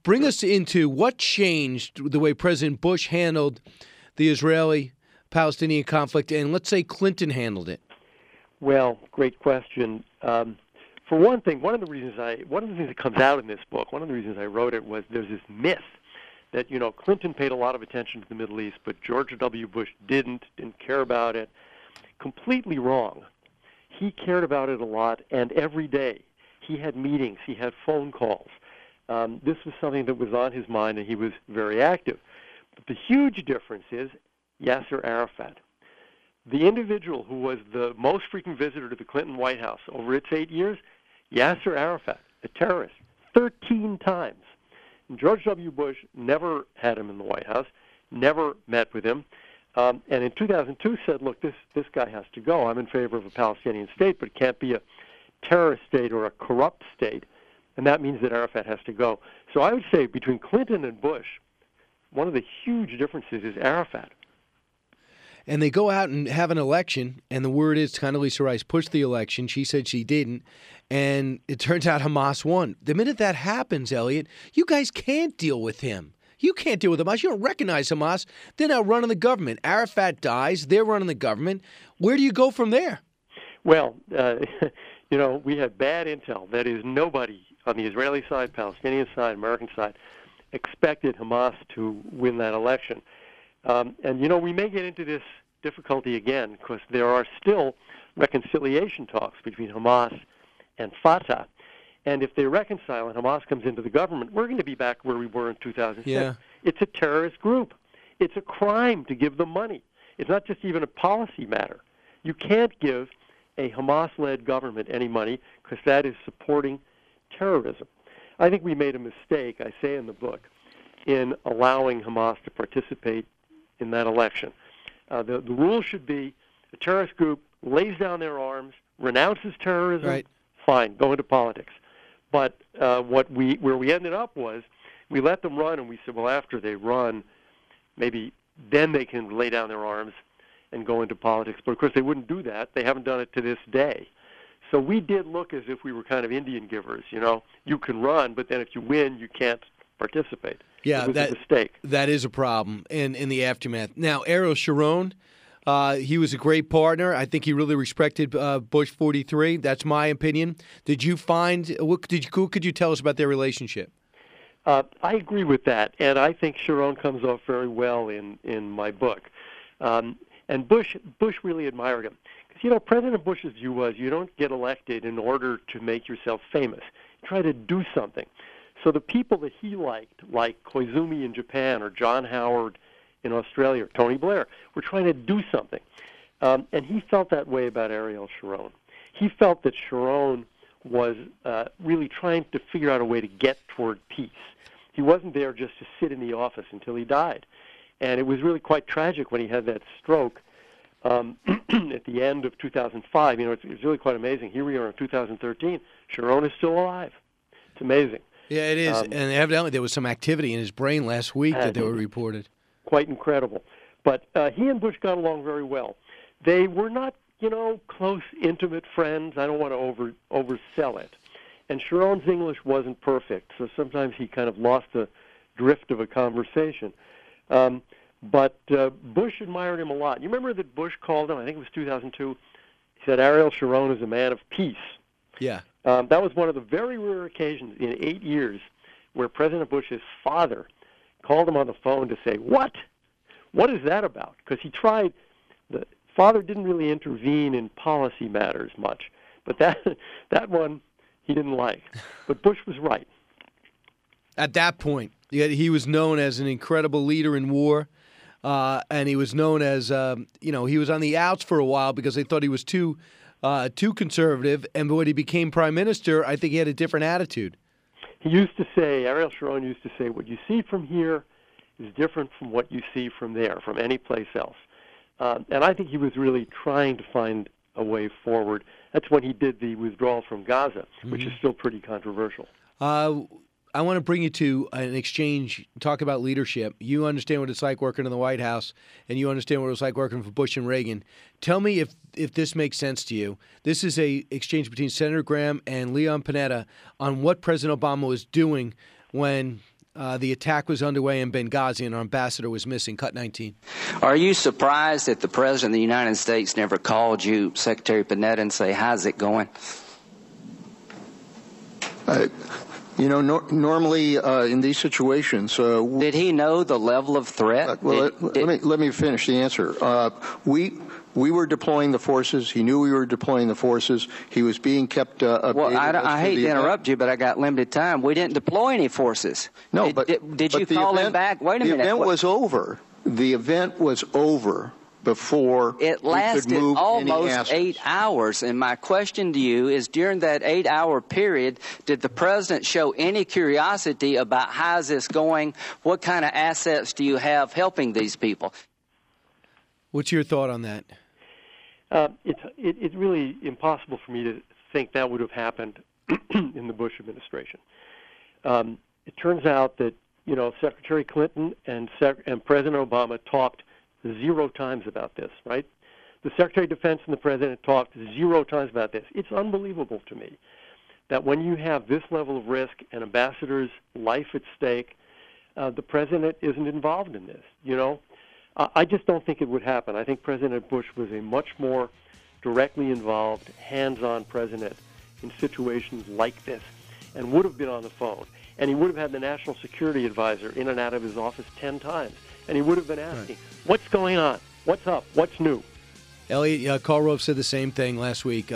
Bring us into what changed the way President Bush handled the Israeli-Palestinian conflict, and let's say Clinton handled it. Well, great question. For one thing, one of the things that comes out in this book, one of the reasons I wrote it was there's this myth that, Clinton paid a lot of attention to the Middle East, but George W. Bush didn't care about it. Completely wrong. He cared about it a lot, and every day. He had meetings, he had phone calls. This was something that was on his mind, and he was very active. But the huge difference is Yasser Arafat. The individual who was the most frequent visitor to the Clinton White House over its 8 years, Yasser Arafat, a terrorist, 13 times. And George W. Bush never had him in the White House, never met with him, and in 2002 said, look, this guy has to go. I'm in favor of a Palestinian state, but it can't be a terrorist state or a corrupt state, and that means that Arafat has to go. So I would say between Clinton and Bush, one of the huge differences is Arafat. And they go out and have an election, and the word is Condoleezza Rice pushed the election. She said she didn't, and it turns out Hamas won. The minute that happens, Elliot, you guys can't deal with him. You can't deal with Hamas. You don't recognize Hamas. They're now running the government. Arafat dies. They're running the government. Where do you go from there? Well, we had bad intel. That is, nobody on the Israeli side, Palestinian side, American side expected Hamas to win that election. And we may get into this difficulty again because there are still reconciliation talks between Hamas and Fatah. And if they reconcile and Hamas comes into the government, we're going to be back where we were in 2006. Yeah. It's a terrorist group. It's a crime to give them money. It's not just even a policy matter. You can't give a Hamas-led government any money because that is supporting terrorism. I think we made a mistake, I say in the book, in allowing Hamas to participate in that election. The rule should be a terrorist group lays down their arms, renounces terrorism, right. Fine, go into politics. But where we ended up was we let them run, and we said, well, after they run, maybe then they can lay down their arms and go into politics. But, of course, they wouldn't do that. They haven't done it to this day. So we did look as if we were kind of Indian givers, You can run, but then if you win, you can't participate. Yeah, it was a mistake. That is a problem in the aftermath. Now, Ariel Sharon, he was a great partner. I think he really respected Bush 43. That's my opinion. Did you find what could you tell us about their relationship? I agree with that, and I think Sharon comes off very well in my book. And Bush really admired him. Because, President Bush's view was you don't get elected in order to make yourself famous. You try to do something. So the people that he liked, like Koizumi in Japan or John Howard in Australia or Tony Blair, were trying to do something. And he felt that way about Ariel Sharon. He felt that Sharon was really trying to figure out a way to get toward peace. He wasn't there just to sit in the office until he died. And it was really quite tragic when he had that stroke at the end of 2005. It's really quite amazing. Here we are in 2013. Sharon is still alive. It's amazing. Yeah, it is. And evidently there was some activity in his brain last week that they were reported. Quite incredible. But he and Bush got along very well. They were not, close, intimate friends. I don't want to oversell it. And Sharon's English wasn't perfect, so sometimes he kind of lost the drift of a conversation. But Bush admired him a lot. You remember that Bush called him, I think it was 2002, he said, Ariel Sharon is a man of peace. Yeah. That was one of the very rare occasions in 8 years where President Bush's father called him on the phone to say, what? What is that about? Because the father didn't really intervene in policy matters much. But that one he didn't like. But Bush was right. At that point, he was known as an incredible leader in war, and he was known as, he was on the outs for a while because they thought he was too conservative. And when he became prime minister, I think he had a different attitude. Ariel Sharon used to say, what you see from here is different from what you see from there, from any place else. And I think he was really trying to find a way forward. That's when he did the withdrawal from Gaza, which is still pretty controversial. I want to bring you to an exchange, talk about leadership. You understand what it's like working in the White House, and you understand what it was like working for Bush and Reagan. Tell me if this makes sense to you. This is a exchange between Senator Graham and Leon Panetta on what President Obama was doing when the attack was underway in Benghazi and our ambassador was missing. Cut 19. Are you surprised that the President of the United States never called you, Secretary Panetta, and say, how's it going? Normally in these situations, did he know the level of threat? Let me finish the answer. We were deploying the forces. He knew we were deploying the forces. He was being kept updated. Well, I hate to interrupt you, but I got limited time. We didn't deploy any forces. No, did you call him back? Wait a minute. The event was over. The event was over before it lasted we could move almost 8 hours. And my question to you is, during that 8-hour period, did the president show any curiosity about how's this going? What kind of assets do you have helping these people? What's your thought on that? It's really impossible for me to think that would have happened in the Bush administration. It turns out that Secretary Clinton and President Obama talked 0 times about this, right? The Secretary of Defense and the President talked 0 times about this. It's unbelievable to me that when you have this level of risk, an ambassador's life at stake, the President isn't involved in this, I just don't think it would happen. I think President Bush was a much more directly involved, hands-on president in situations like this and would have been on the phone. And he would have had the National Security Advisor in and out of his office 10 times. And he would have been asking, What's going on? What's up? What's new? Elliot, Karl Rove said the same thing last week.